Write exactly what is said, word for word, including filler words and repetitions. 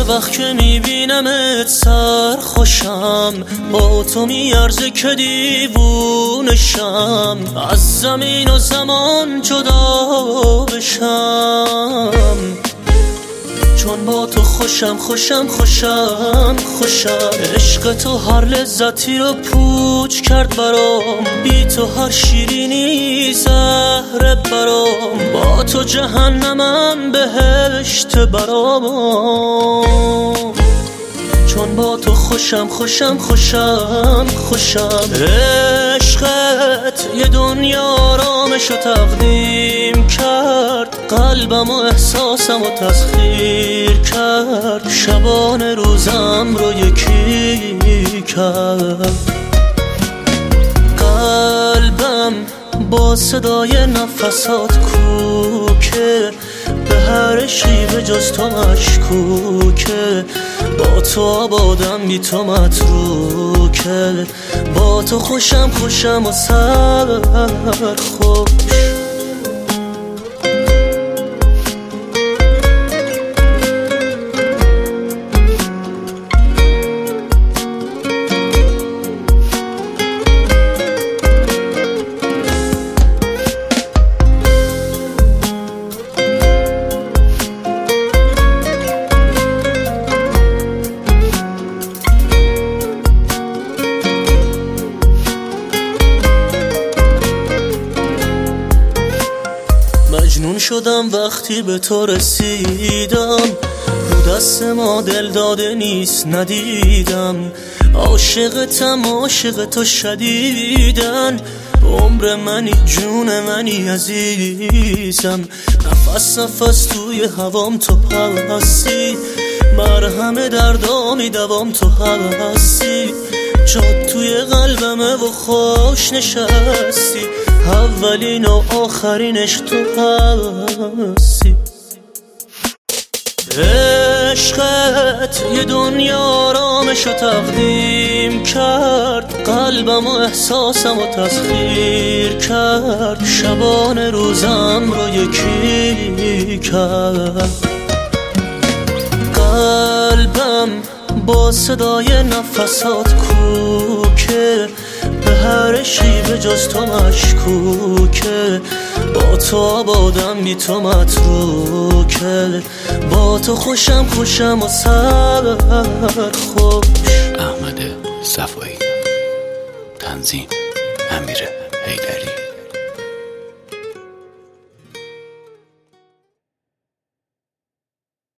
وقت که میبینمت سر خوشم، با تو میارزه که دیوونشم، از زمین و زمان جدا بشم. چون با تو خوشم خوشم خوشم خوشم، عشق تو هر لذتی رو پوچ کرد برام، بی تو هر شیرینی زهره برام، با تو جهنمم بهشت برام. چون با تو خوشم خوشم خوشم خوشم، عشقت یه دنیا آرامش رو تقدیم کرد، قلبم و احساسم رو تسخیر کرد، شبان روزم رو یکی کرد. قلبم با صدای نفسات کوکه، به هر شیوه جز تو مشکوکه، با تو آبادم بی تو متروکه، با تو خوشم خوشم و سر خوش. مجنون شدم وقتی به تو رسیدم، رو دست ما دل داده نیست ندیدم، عاشقتم عاشق تو شدیدن، عمر منی جون منی عزیزم، نفس نفس توی هوام تو هستی، مرهم دردامی دوام تو هستی، جات توی قلبمه و خوش نشستی، اولین و آخرینش تو هستی. عشقت یه دنیا آرامش رو تقدیم کرد، قلبم و احساسم رو تسخیر کرد، شبان روزم رو یکی کرد. قلبم با صدای نفسات کوکه، به هر شیوه جز تو مشکوکه، با تو آبادم بی تو متروکه، با تو خوشم خوشم و سر خوش. احمد صفایی، تنظیم امیر حیدری.